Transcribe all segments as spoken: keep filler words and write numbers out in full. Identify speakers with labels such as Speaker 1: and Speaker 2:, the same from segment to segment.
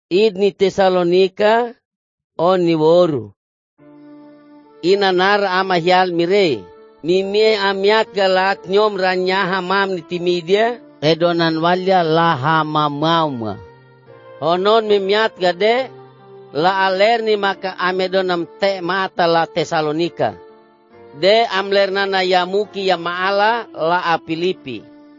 Speaker 1: id ni Tesalonika on ni woru. Ina nara ama hial mire, mimie amiat galat nyom ranyaha mam ni timidia, edonan walya laha mamauma. Honon mimiat gade, la alerni maka amedonam te mata la Tesalonika. De amlerna na yamuki ya maala la a Filipi.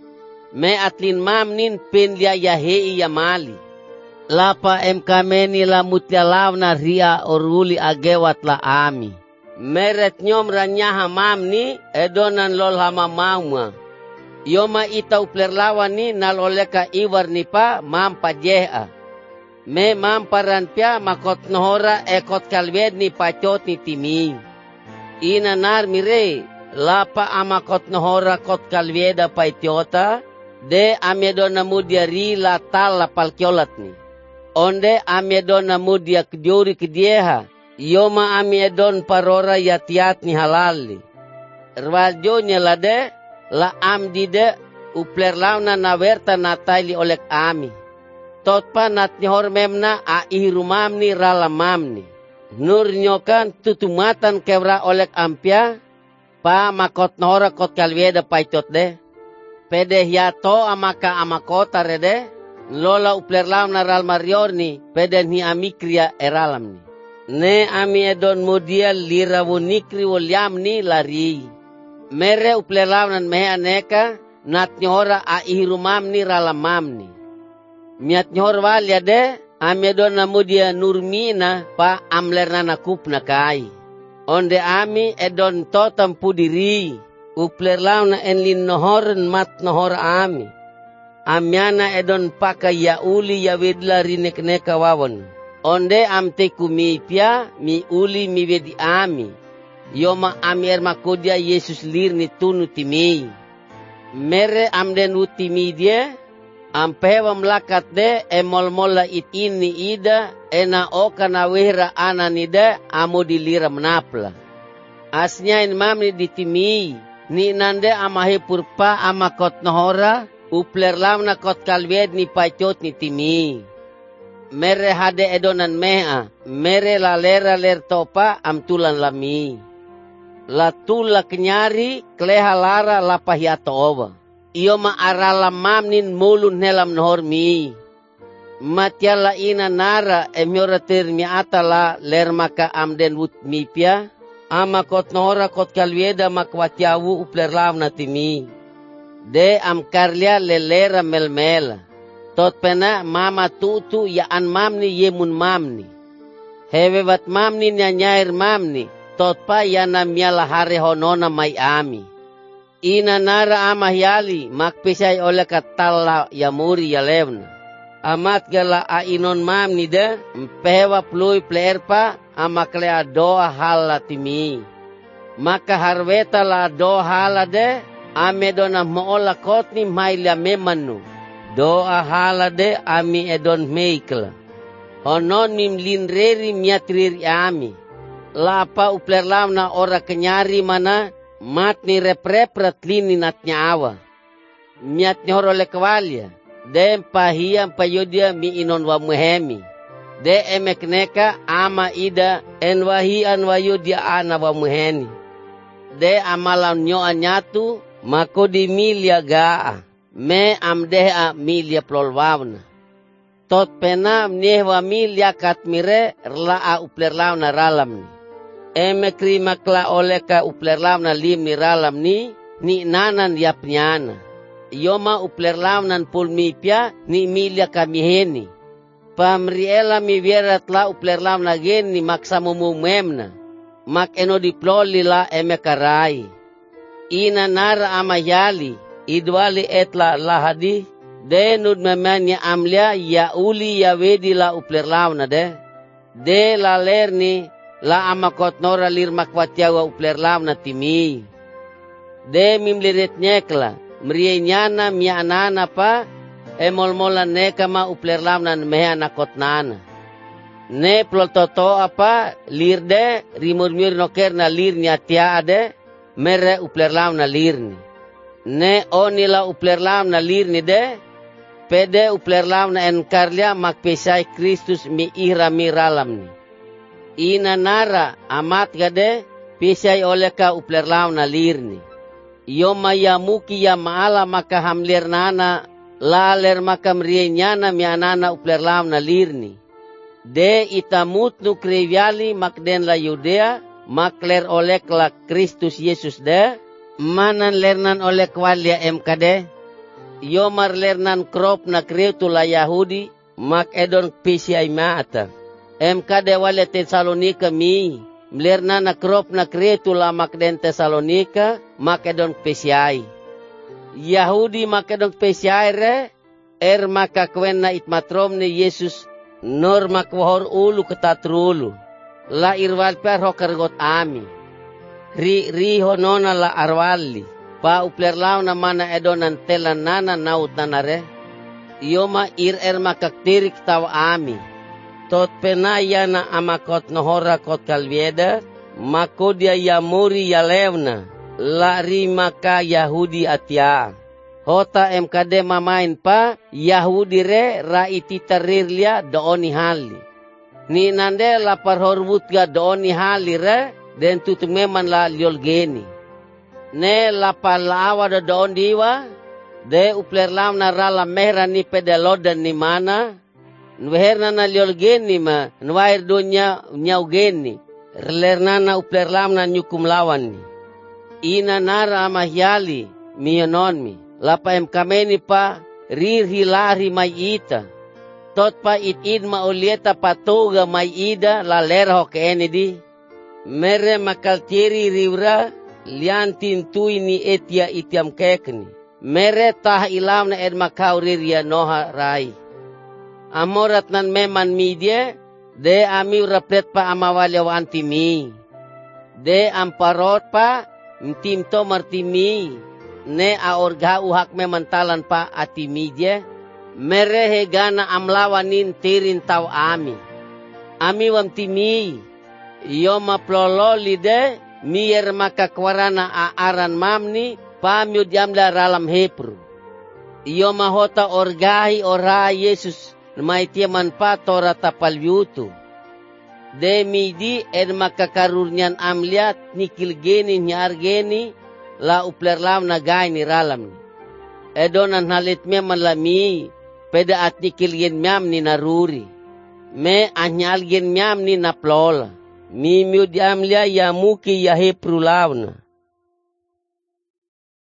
Speaker 1: Me atlin mamnin pen lia yahei ya mali. Lapa em kameni la mutialaw na ria oruli agewat la ami. Meret nyom ranyaha mamni edonan lol hama mauma. Yoma ita uplerlawan ni naloleka iwar ni pa mampa jeha. Me mamparan pia makot nohora ekot kalwed ni pachot ni timi. Ina nar mire lapa amakot nohora kot kalweda paitiota de amedon namudia rila tala palkiolat ni. Onde amedon namudia kdiori kdieha yoma amedon parora yatiat ni halali. Rwaljonya lade la amdide uplerlauna na werta natali olek ami. Totpa natnyhor memna a ihirumamni ralamamni. Nur nyokan tutumatan kevra olek ampia pa makot nohora kot kalweda paitot de. Pede hiato amaka amakota rede lola uplerlauna ralmariorni pede ni amikria eralamni. Ne ami edon mudia lira wunikri wuliamni lari. Mere uplerlaunan mehe aneka natnyhora a ihirumamni ralamamni. Miat nyor walya de amedon namudia nurmina pa amlerna nakupna kai. Onde ami edon totam pudiri uplerlauna enlin nohoren mat nohor ami. Amyana edon paka yauli yawedla rinek neka wawon. Onde amte kumipya mi uli mi wedi ami. Yoma ami ermakodia Yesus lirni tunu timi. Mere amden utimi dia. Ampewa mlakat de emol-mola it ini ida ena oka na wehra ananida amo dilira menapla. Asnya in mamni ditimi ni nande amahe purpa amakot nohora uplerlam na kot kalwed ni pachot ni timi. Mere hade edonan mea mere la lera ler topa amtulan lami. La tula kenyari kleha lara lapahiato oba. Iyo maarala mamnin mulun helam nohormi. Matyala ina nara emyoratir mi atala ler maka amden wut mipya. Ama kot nohora kot kalwieda makwatyawu uplerlaw na timi. De am karlia lelera melmela. Tot pena mama tutu yaan mamni yemun mamni. Hewevat mamni nyanyair mamni. Tot pa yana miala hare honona may ami. Ina nara amahyali makpisay oleh katala yamuri yalevna. Amat gala a inon mam nida mpewa plui plerpa amakle a doa hala timi. Maka harweta la doa hala de amedona moola kotni maila memanu. Doa hala de ami edon meikla. Honon mim linreri miatriri ami. Lapa uplerlam na ora kenyari mana mat ni repreprat lini natnya awa. Miat nyoro lekwalya. De pahia payodia mi inon wa muhemi. De emekneka ama ida enwahi anwayodia ana wa muheni. De amalan nyo anyatu mako di milya gaa. Me amdeha milya plolwawna. Tot pena mnehwa milya katmire rlaa uplerlaw na ralamni. Emekri makla oleka uplerlaw na lim ni ralam ni, ni nanan yapnyana. Yoma uplerlaw nan pulmipya ni milya kamiheni. Pamriela mi vierat la uplerlaw na gen ni maksamumumemna. Mak eno diploli la emekarai. Ina nara amayali, idwali etla lahadi. De nud memanya amlia ya uli ya wedi la uplerlaw na de. De la lerni la amakot nora lir makwatyawa uplerlaw na timi. De mimliret nyekla, mrienyana mianana pa, emolmola neka ma uplerlaw na meha nakot nana. Ne plototo apa, lir de, rimurmur noker na lir nyatia ade, mere uplerlaw na lir ni. Ne onila uplerlaw na lir ni de, Pede uplerlaw na enkarlia magpesay Kristus mi ira miralam ni. Ina nara amat gade pesay oleh ka uplerlaw na lirni. Iyo mayamuki ya maala maka hamlir nana laler maka mrienyana mi anana uplerlaw na lirni. De itamut nu kreviali makden la Yudea makler oleh la Kristus Yesus de manan lernan oleh kwalia emkade. Yo marlernan krop na kretu la Yahudi mak edon pesiay maata. Emkade wale Tesalonika mi mlernan na krop na kretu la makden Tesalonika mak edon pesiay. Yahudi mak edon pesiay re er maka kwen na itmatrom ni Yesus nor makwahor ulu ketatrulu. La irwal per hokargot ami. Ri ri honona la arwali. Pa uplerlaw na mana edonan telan nana naut nanare. Ioma ir er makaktirik taw ami. Tot penaya na amakot nohora kot kalvieda. Makodia yamuri yalevna. La ri maka Yahudi atya. Hota emkade mamain pa Yahudi re ra ititarirlia dooni hali. Ni nande la parhorbut ga dooni hali re. Den tutumeman la liolgeni. Ne la palawa da doon diwa, de uplerlam na rala mehra ni pedelodan ni mana, nweherna na liolgeni ma, nwair dunya nyaugeni, relerna na uplerlam na nyukum lawan ni. Ina nara amahyali, miyanon mi, lapa em kameni pa, rir hilari may ita, tot pa it-id maulieta patuga may ida, la lerho ke enidi, mere makaltiri riwra, lian tintui ni etia itiam kekni. Mere tah ilam na ed makau riria noha rai. Amorat nan meman media, de ami raplet pa amawalyaw antimi. De amparot pa, mtimto martimi. Ne aorga uhak memantalan pa ati media. Mere hegana amlawanin tirin taw ami. Ami wamtimi. Iyo maplololi de, miyer makakwarana aaran mamni pamyud yamla ralam Hebrew. Iyo mahota orgahi ora Yesus maitiaman pa tora tapalyutu. De midi ed makakarurnyan amliat nikilgeni nyargeni la uplerlam na gay ni ralam ni. Edonan halit me malami peda at nikilgen myam ni naruri. Me anyalgen myam ni naplola. Mimiud amlia ya muki ya Hebrew launa.